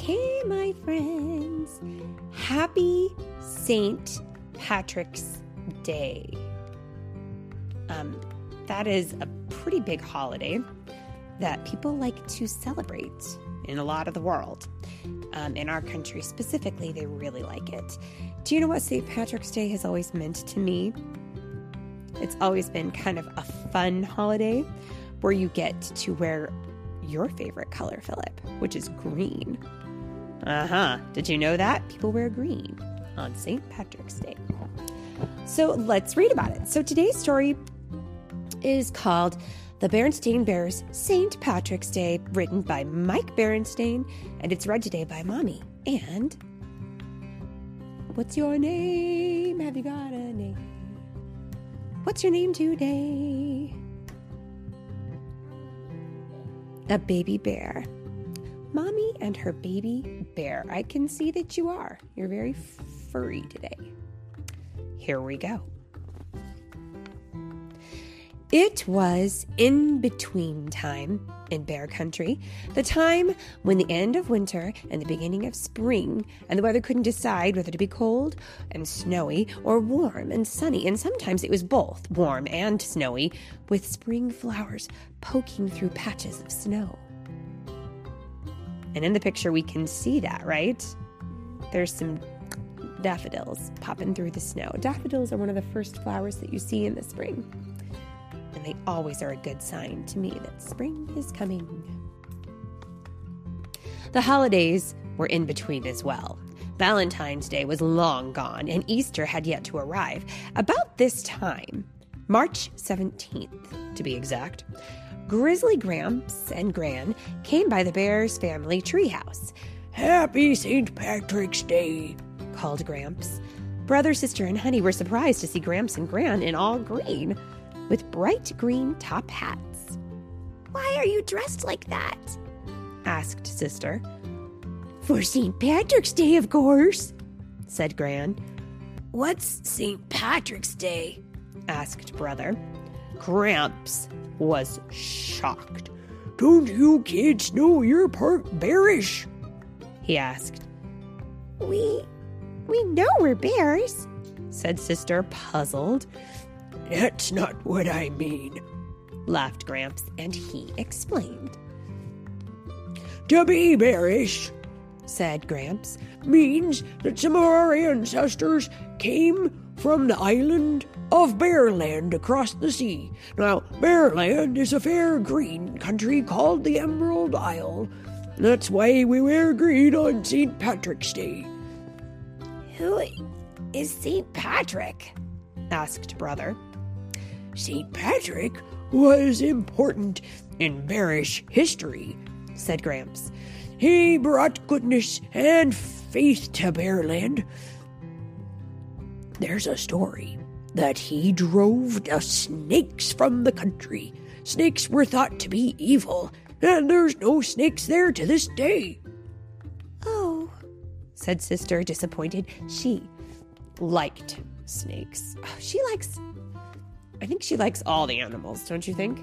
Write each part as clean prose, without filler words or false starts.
Okay, my friends, happy St. Patrick's Day. That is a pretty big holiday that people like to celebrate in a lot of the world. In our country specifically, they really like it. Do you know what St. Patrick's Day has always meant to me? It's always been kind of a fun holiday where you get to wear your favorite color, Philip, which is green. Did you know that? People wear green on St. Patrick's Day. So let's read about it. So today's story is called The Berenstain Bears St. Patrick's Day, written by Mike Berenstain, and it's read today by Mommy. And what's your name? Have you got a name? What's your name today? A baby bear. Mommy and her baby bear. I can see that you are. You're very furry today. Here we go. It was in between time in bear country, the time when the end of winter and the beginning of spring, and the weather couldn't decide whether to be cold and snowy or warm and sunny, and sometimes it was both warm and snowy, with spring flowers poking through patches of snow. And in the picture we can see that, right? There's some daffodils popping through the snow. Daffodils are one of the first flowers that you see in the spring. And they always are a good sign to me that spring is coming. The holidays were in between as well. Valentine's Day was long gone, and Easter had yet to arrive. About this time, March 17th, to be exact, Grizzly Gramps and Gran came by the Bears family treehouse. "Happy St. Patrick's Day," called Gramps. Brother, sister, and Honey were surprised to see Gramps and Gran in all green, with bright green top hats. "Why are you dressed like that?" asked Sister. "For St. Patrick's Day, of course," said Gran. "What's St. Patrick's Day?" asked Brother. Gramps was shocked. "Don't you kids know you're part bearish?" he asked. We know we're bears," said Sister, puzzled. "That's not what I mean," laughed Gramps, and he explained. "To be bearish," said Gramps, "means that some of our ancestors came from the island of Bearland across the sea. Now, Bearland is a fair green country called the Emerald Isle. That's why we wear green on St. Patrick's Day." "Who is St. Patrick?" asked Brother. "St. Patrick was important in bearish history," said Gramps. "He brought goodness and faith to Bearland. There's a story that he drove the snakes from the country. Snakes were thought to be evil, and there's no snakes there to this day." "Oh," said Sister, disappointed. She liked snakes. I think she likes all the animals, don't you think?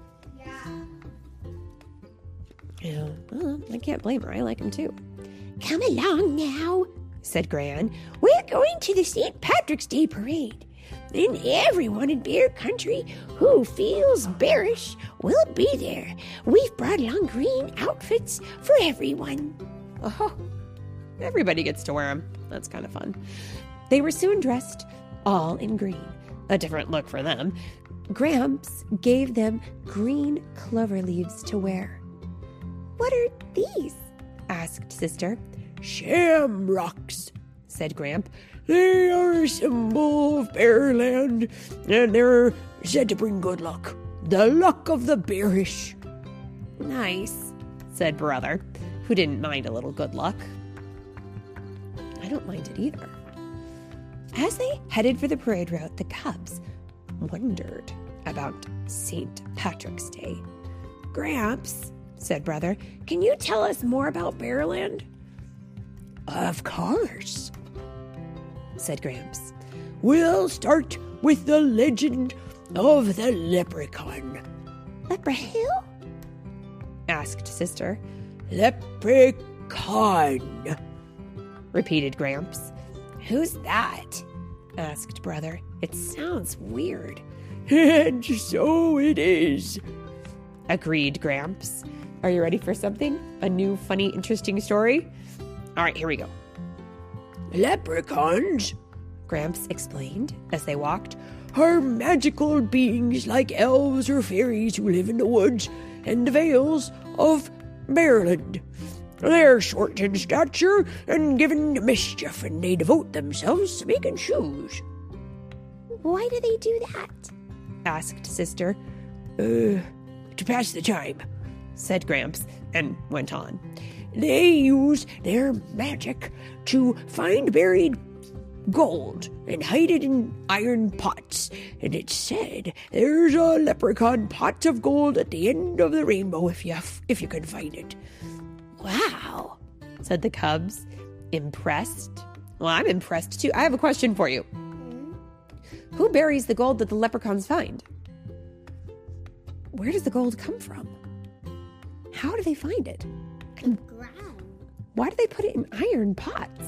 Yeah. Well, I can't blame her. I like them too. "Come along now," said Gran. "We're going to the St. Patrick's Day parade. And everyone in Bear Country who feels bearish will be there. We've brought along green outfits for everyone." Oh, everybody gets to wear them. That's kind of fun. They were soon dressed all in green. A different look for them. Gramps gave them green clover leaves to wear. "What are these?" asked Sister. "Shamrocks," said Gramp. "They are a symbol of Bearland, and they're said to bring good luck. The luck of the bearish." "Nice," said Brother, who didn't mind a little good luck. I don't mind it either. As they headed for the parade route, the cubs wondered about St. Patrick's Day. "Gramps," said Brother, "can you tell us more about Bearland?" "Of course," said Gramps. "We'll start with the legend of the leprechaun." "Leprechaun?" asked Sister. Leprechaun leprechaun, repeated Gramps. Who's that? Asked Brother. It sounds weird. And so it is, agreed Gramps. Are you ready for something? A new, funny, interesting story? All right, here we go. Leprechauns Gramps explained as they walked. are magical beings like elves or fairies who live in the woods and the vales of Maryland. They're short in stature and given to mischief, and they devote themselves to making shoes. Why do they do that? Asked Sister. To pass the time, Said Gramps and went on. they use their magic to find buried gold and hide it in iron pots. And it's said there's a leprechaun pot of gold at the end of the rainbow if you can find it. Wow. Said the Cubs, impressed. Well, I'm impressed too. I have a question for you. Who buries the gold that the leprechauns find? Where does the gold come from? How do they find it? And why do they put it in iron pots?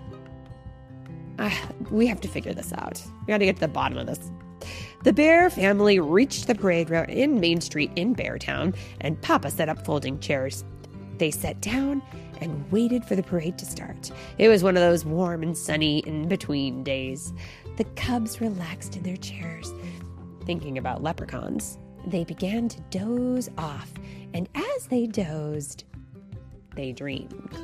We have to figure this out. We got to get to the bottom of this. The Bear family reached the parade route in Main Street in Beartown, and Papa set up folding chairs. They sat down and waited for the parade to start. It was one of those warm and sunny in-between days. The Cubs relaxed in their chairs, thinking about leprechauns. They began to doze off, and as they dozed, they dreamed.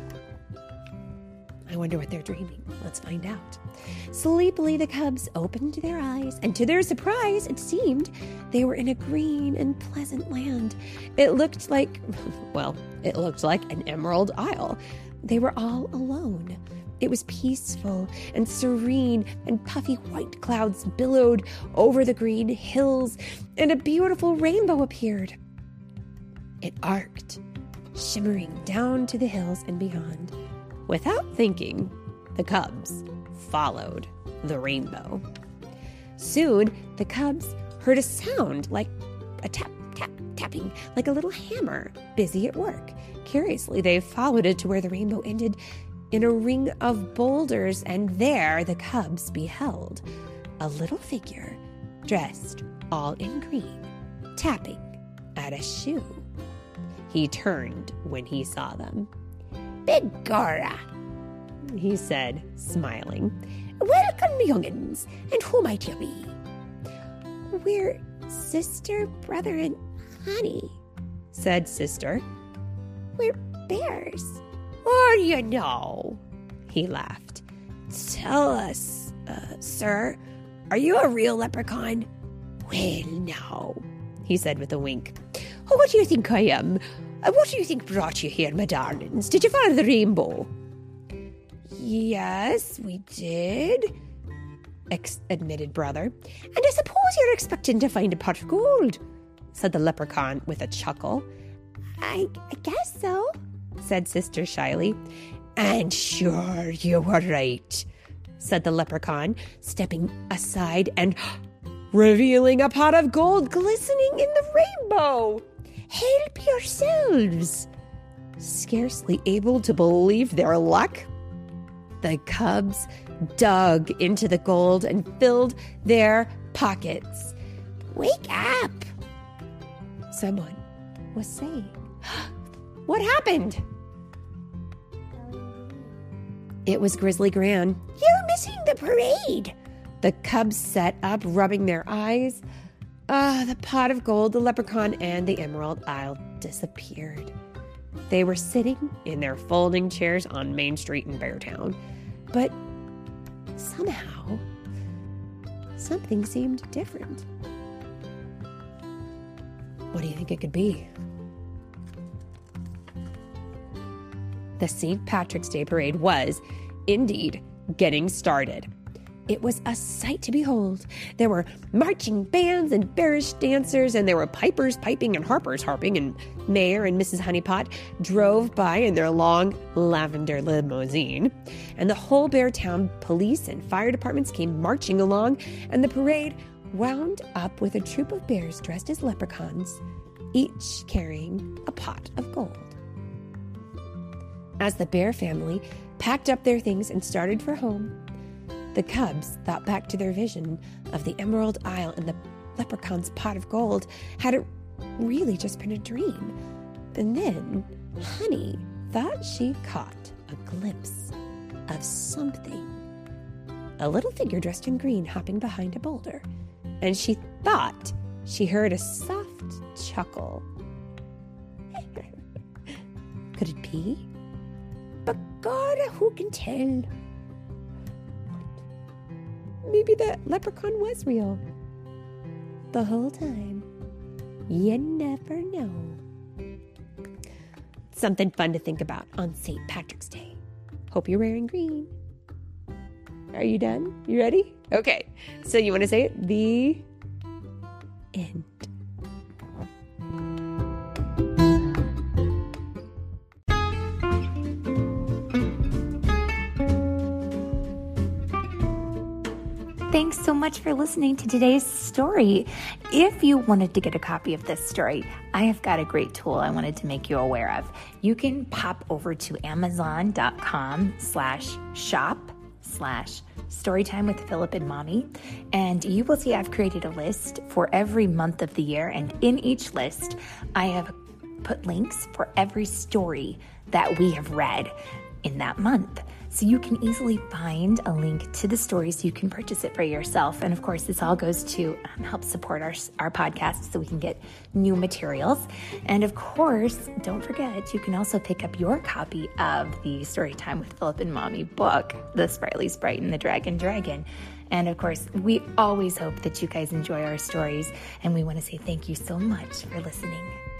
I wonder what they're dreaming. Let's find out. Sleepily, the Cubs opened their eyes, and to their surprise, it seemed they were in a green and pleasant land. It looked like an emerald isle. They were all alone. It was peaceful and serene, and puffy white clouds billowed over the green hills, and a beautiful rainbow appeared. It arced, shimmering down to the hills and beyond. Without thinking, the Cubs followed the rainbow. Soon, the Cubs heard a sound like a tapping, like a little hammer, busy at work. Curiously, they followed it to where the rainbow ended in a ring of boulders, and there the Cubs beheld a little figure dressed all in green, tapping at a shoe. He turned when he saw them. Begorra, he said, smiling. welcome, young'uns, and who might you be? We're Sister, Brother, and Honey, said Sister. We're bears. Oh, you know, he laughed. Tell us, sir, are you a real leprechaun? Well, no, he said with a wink. Oh, what do you think I am? What do you think brought you here, my darlings? Did you follow the rainbow? Yes, we did, admitted Brother. And I suppose you're expecting to find a pot of gold, said the leprechaun with a chuckle. I guess so, said Sister shyly. And sure, you were right, said the leprechaun, stepping aside and revealing a pot of gold glistening in the rainbow. Help yourselves. Scarcely able to believe their luck, the Cubs dug into the gold and filled their pockets. Wake up, someone was saying. What happened? It was Grizzly Gran. You're missing the parade. The Cubs sat up, rubbing their eyes. The pot of gold, the leprechaun, and the emerald isle disappeared. They were sitting in their folding chairs on Main Street in Beartown. But somehow, something seemed different. What do you think it could be? The St. Patrick's Day Parade was, indeed, getting started. It was a sight to behold. There were marching bands and bearish dancers, and there were pipers piping and harpers harping, and Mayor and Mrs. Honeypot drove by in their long lavender limousine. And the whole Beartown police and fire departments came marching along, and the parade wound up with a troop of bears dressed as leprechauns, each carrying a pot of gold. As the bear family packed up their things and started for home, the cubs thought back to their vision of the Emerald Isle and the leprechaun's pot of gold. Had it really just been a dream? And then Honey thought she caught a glimpse of something. A little figure dressed in green hopping behind a boulder. And she thought she heard a soft chuckle. Could it be? But God, who can tell? Maybe that leprechaun was real the whole time. You never know. Something fun to think about on St. Patrick's Day. Hope you're wearing green. Are you done? You ready? Okay. So you want to say it? The end. Thanks so much for listening to today's story. If you wanted to get a copy of this story, I have got a great tool I wanted to make you aware of. You can pop over to amazon.com/shop/storytime with Philip and Mommy, and you will see I've created a list for every month of the year, and in each list, I have put links for every story that we have read in that month. So you can easily find a link to the story so you can purchase it for yourself. And of course, this all goes to help support our podcast so we can get new materials. And of course, don't forget, you can also pick up your copy of the Storytime with Philip and Mommy book, The Sprightly Sprite and the Dragon Dragon. And of course, we always hope that you guys enjoy our stories. And we want to say thank you so much for listening.